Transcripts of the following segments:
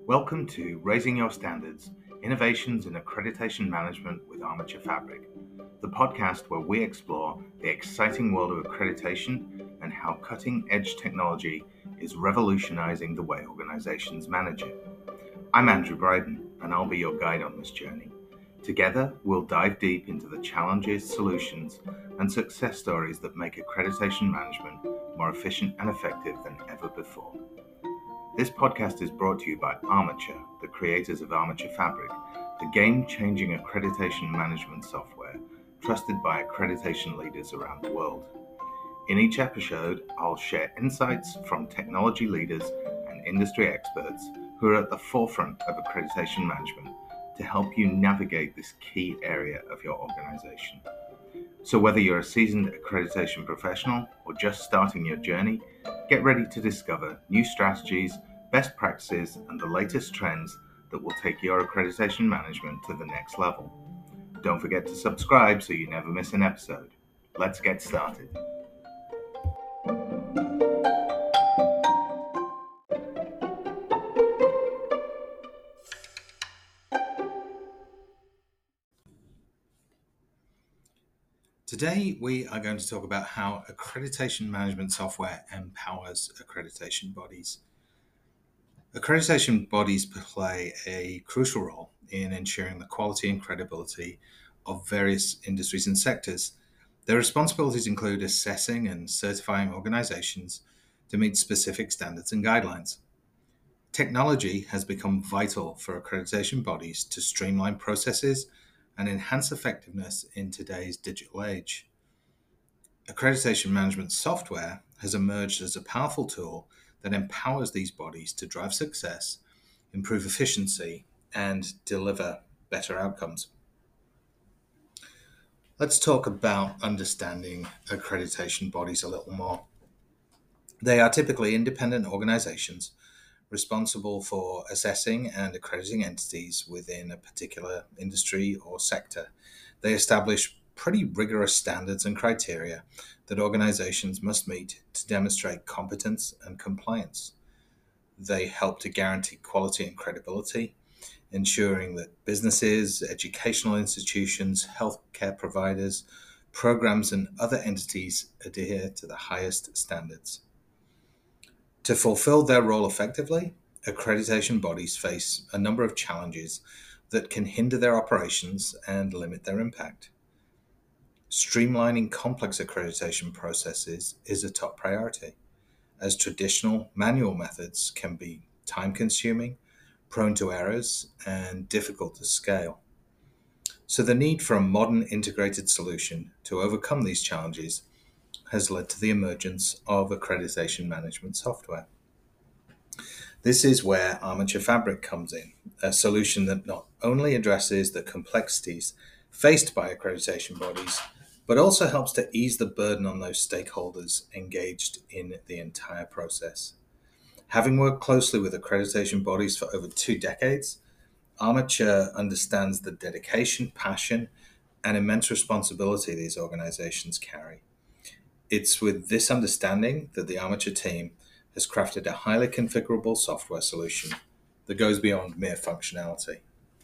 Welcome to Raising Your Standards, Innovations in Accreditation Management with Armature Fabric, the podcast where we explore the exciting world of accreditation and how cutting-edge technology is revolutionizing the way organizations manage it. I'm Andrew Bryden, and I'll be your guide on this journey. Together, we'll dive deep into the challenges, solutions, and success stories that make accreditation management more efficient and effective than ever before. This podcast is brought to you by Armature, the creators of Armature Fabric, the game-changing accreditation management software trusted by accreditation leaders around the world. In each episode, I'll share insights from technology leaders and industry experts who are at the forefront of accreditation management to help you navigate this key area of your organization. So whether you're a seasoned accreditation professional or just starting your journey, get ready to discover new strategies, best practices, and the latest trends that will take your accreditation management to the next level. Don't forget to subscribe so you never miss an episode. Let's get started. Today, we are going to talk about how accreditation management software empowers accreditation bodies. Accreditation bodies play a crucial role in ensuring the quality and credibility of various industries and sectors. Their responsibilities include assessing and certifying organizations to meet specific standards and guidelines. Technology has become vital for accreditation bodies to streamline processes and enhance effectiveness in today's digital age. Accreditation management software has emerged as a powerful tool that empowers these bodies to drive success, improve efficiency, and deliver better outcomes. Let's talk about understanding accreditation bodies a little more. They are typically independent organizations responsible for assessing and accrediting entities within a particular industry or sector. They establish pretty rigorous standards and criteria that organizations must meet to demonstrate competence and compliance. They help to guarantee quality and credibility, ensuring that businesses, educational institutions, healthcare providers, programs, and other entities adhere to the highest standards. To fulfill their role effectively, accreditation bodies face a number of challenges that can hinder their operations and limit their impact. Streamlining complex accreditation processes is a top priority, as traditional manual methods can be time-consuming, prone to errors, and difficult to scale. So the need for a modern integrated solution to overcome these challenges has led to the emergence of accreditation management software. This is where Armature Fabric comes in, a solution that not only addresses the complexities faced by accreditation bodies, but also helps to ease the burden on those stakeholders engaged in the entire process. Having worked closely with accreditation bodies for over 2 decades, Armature understands the dedication, passion, and immense responsibility these organizations carry. It's with this understanding that the Armature team has crafted a highly configurable software solution that goes beyond mere functionality.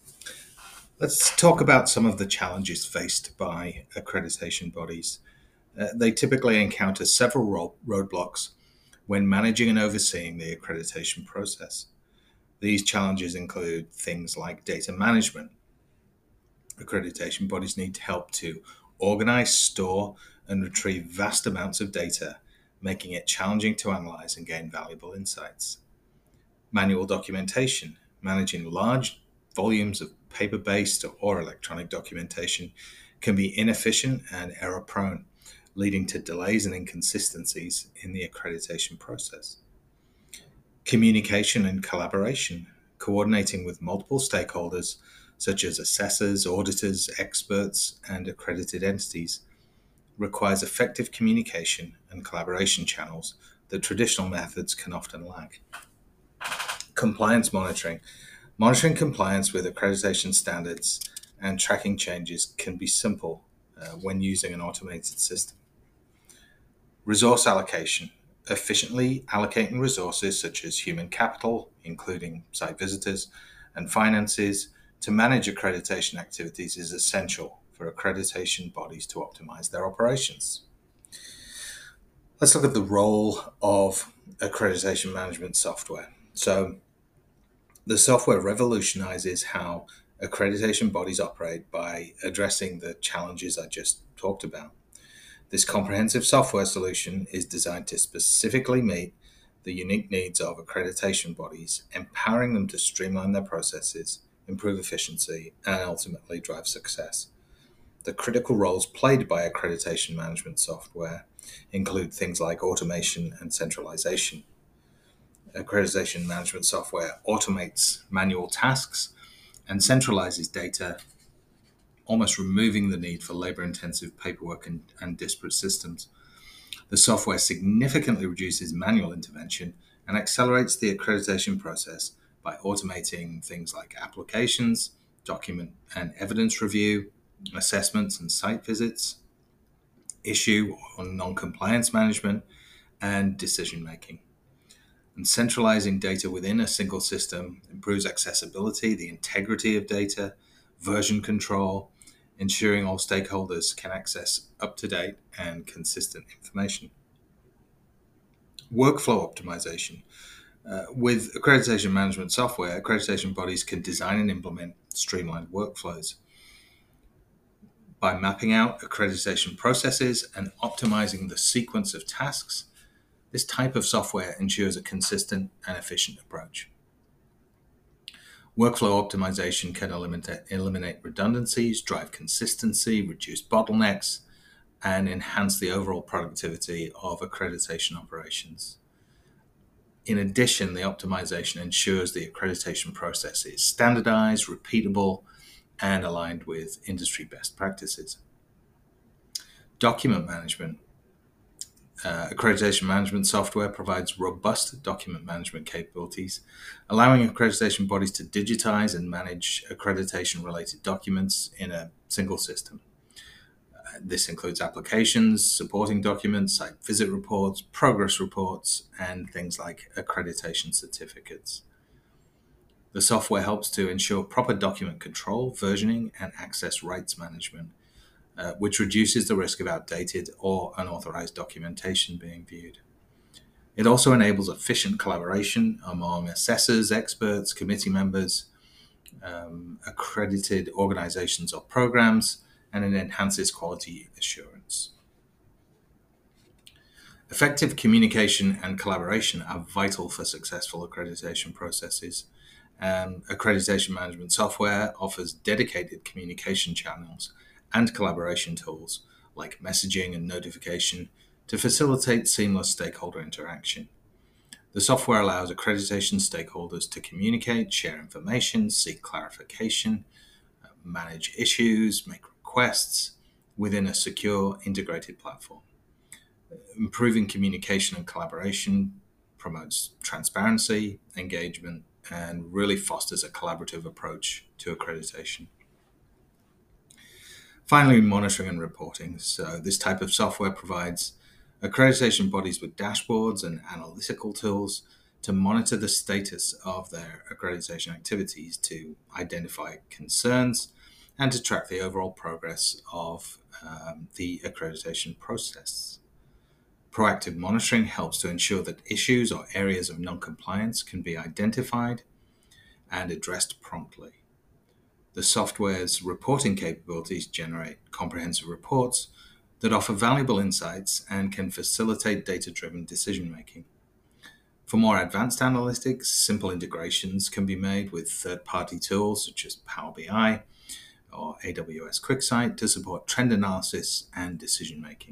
Let's talk about some of the challenges faced by accreditation bodies. They typically encounter several roadblocks when managing and overseeing the accreditation process. These challenges include things like data management. Accreditation bodies need help to organize, store, and retrieve vast amounts of data, making it challenging to analyze and gain valuable insights. Manual documentation. Managing large volumes of paper-based or electronic documentation can be inefficient and error-prone, leading to delays and inconsistencies in the accreditation process. Communication and collaboration. Coordinating with multiple stakeholders, such as assessors, auditors, experts, and accredited entities, requires effective communication and collaboration channels that traditional methods can often lack. Compliance monitoring. Monitoring compliance with accreditation standards and tracking changes can be simple when using an automated system. Resource allocation. efficiently allocating resources such as human capital, including site visitors, and finances to manage accreditation activities is essential for accreditation bodies to optimize their operations. Let's look at the role of accreditation management software. So, the software revolutionizes how accreditation bodies operate by addressing the challenges I just talked about. This comprehensive software solution is designed to specifically meet the unique needs of accreditation bodies, empowering them to streamline their processes, improve efficiency, and ultimately drive success. The critical roles played by accreditation management software include things like automation and centralization. Accreditation management software automates manual tasks and centralizes data, almost removing the need for labor intensive paperwork and disparate systems. The software significantly reduces manual intervention and accelerates the accreditation process by automating things like applications, document and evidence review, assessments and site visits, issue or non-compliance management, and decision making. And centralizing data within a single system improves accessibility, the integrity of data, version control, ensuring all stakeholders can access up-to-date and consistent information. Workflow optimization. With accreditation management software, accreditation bodies can design and implement streamlined workflows. By mapping out accreditation processes and optimizing the sequence of tasks, this type of software ensures a consistent and efficient approach. Workflow optimization can eliminate redundancies, drive consistency, reduce bottlenecks, and enhance the overall productivity of accreditation operations. In addition, the optimization ensures the accreditation process is standardized, repeatable, and aligned with industry best practices. Document management. Accreditation management software provides robust document management capabilities, allowing accreditation bodies to digitize and manage accreditation-related documents in a single system. This includes applications, supporting documents, site visit reports, progress reports, and things like accreditation certificates. The software helps to ensure proper document control, versioning, and access rights management, which reduces the risk of outdated or unauthorized documentation being viewed. It also enables efficient collaboration among assessors, experts, committee members, accredited organizations or programs, and it enhances quality assurance. Effective communication and collaboration are vital for successful accreditation processes. Accreditation management software offers dedicated communication channels and collaboration tools like messaging and notification to facilitate seamless stakeholder interaction. The software allows accreditation stakeholders to communicate, share information, seek clarification, manage issues, make requests within a secure, integrated platform. Improving communication and collaboration promotes transparency, engagement, and really fosters a collaborative approach to accreditation. Finally, monitoring and reporting. So this type of software provides accreditation bodies with dashboards and analytical tools to monitor the status of their accreditation activities, to identify concerns, and to track the overall progress of the accreditation process. Proactive monitoring helps to ensure that issues or areas of non-compliance can be identified and addressed promptly. The software's reporting capabilities generate comprehensive reports that offer valuable insights and can facilitate data-driven decision-making. For more advanced analytics, simple integrations can be made with third-party tools such as Power BI or AWS QuickSight to support trend analysis and decision-making.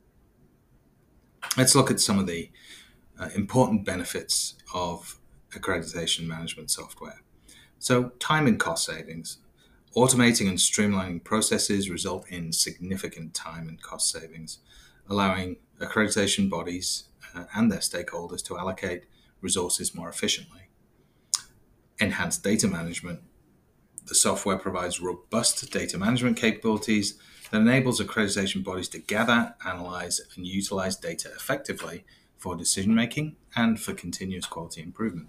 Let's look at some of the important benefits of accreditation management software. So, time and cost savings. Automating and streamlining processes result in significant time and cost savings, allowing accreditation bodies and their stakeholders to allocate resources more efficiently. Enhanced data management. The software provides robust data management capabilities that enables accreditation bodies to gather, analyze, and utilize data effectively for decision making and for continuous quality improvement.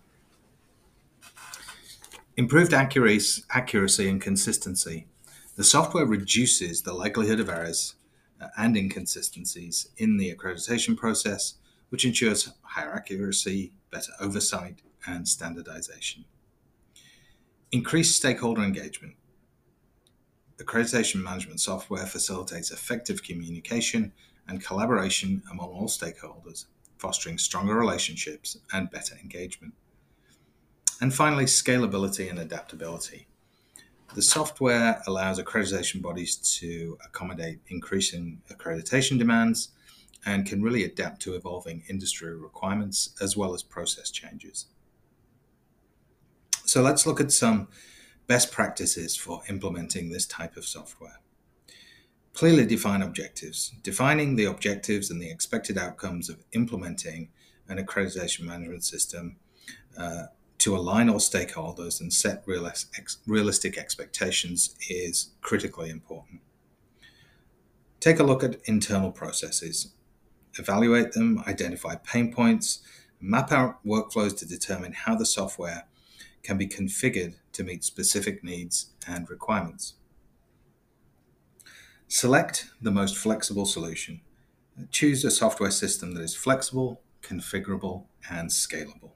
Improved accuracy and consistency. The software reduces the likelihood of errors and inconsistencies in the accreditation process, which ensures higher accuracy, better oversight, and standardization. Increased stakeholder engagement. Accreditation management software facilitates effective communication and collaboration among all stakeholders, fostering stronger relationships and better engagement. And finally, scalability and adaptability. The software allows accreditation bodies to accommodate increasing accreditation demands and can really adapt to evolving industry requirements as well as process changes. So let's look at some best practices for implementing this type of software. Clearly define objectives. Defining the objectives and the expected outcomes of implementing an accreditation management system to align all stakeholders and set realistic expectations is critically important. Take a look at internal processes. Evaluate them, identify pain points, map out workflows to determine how the software can be configured to meet specific needs and requirements. Select the most flexible solution. Choose a software system that is flexible, configurable, and scalable.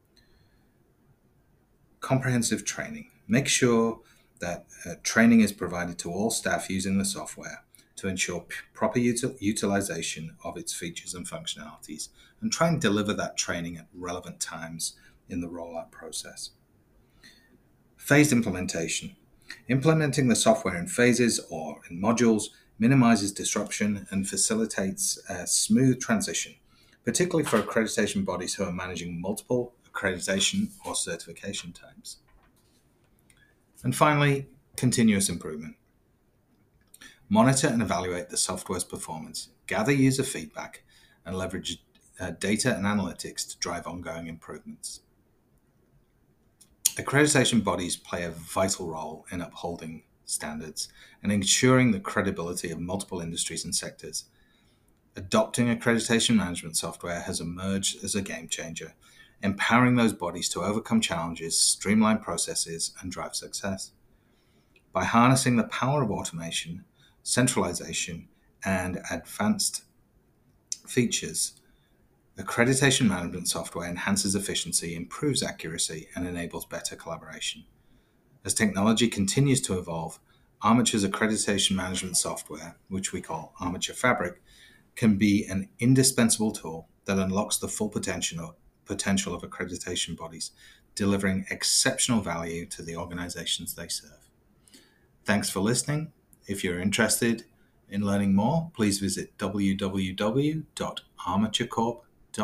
Comprehensive training. Make sure that training is provided to all staff using the software to ensure proper utilization of its features and functionalities, and try and deliver that training at relevant times in the rollout process. Phased implementation. Implementing the software in phases or in modules minimizes disruption and facilitates a smooth transition, particularly for accreditation bodies who are managing multiple accreditation or certification types. And finally, continuous improvement. Monitor and evaluate the software's performance, gather user feedback, and leverage data and analytics to drive ongoing improvements. Accreditation bodies play a vital role in upholding standards and ensuring the credibility of multiple industries and sectors. Adopting accreditation management software has emerged as a game changer, empowering those bodies to overcome challenges, streamline processes, and drive success. By harnessing the power of automation, centralization, and advanced features, accreditation management software enhances efficiency, improves accuracy, and enables better collaboration. As technology continues to evolve, Armature's accreditation management software, which we call Armature Fabric, can be an indispensable tool that unlocks the full potential of accreditation bodies, delivering exceptional value to the organizations they serve. Thanks for listening. If you're interested in learning more, please visit www.armaturecorp.com.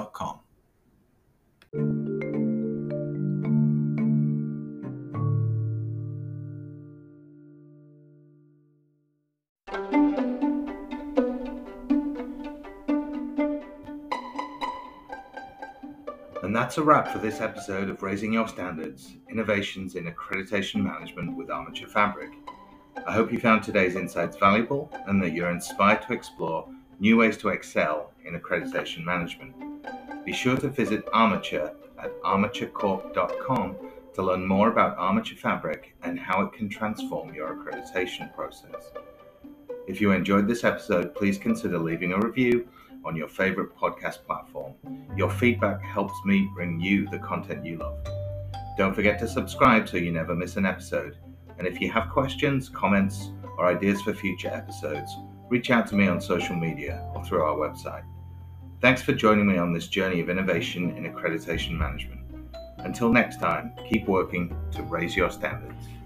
And that's a wrap for this episode of Raising Your Standards, Innovations in Accreditation Management with Armature Fabric. I hope you found today's insights valuable and that you're inspired to explore new ways to excel in accreditation management. Be sure to visit Armature at armaturecorp.com to learn more about Armature Fabric and how it can transform your accreditation process. If you enjoyed this episode, please consider leaving a review on your favorite podcast platform. Your feedback helps me bring you the content you love. Don't forget to subscribe so you never miss an episode. And if you have questions, comments, or ideas for future episodes, reach out to me on social media or through our website. Thanks for joining me on this journey of innovation in accreditation management. Until next time, keep working to raise your standards.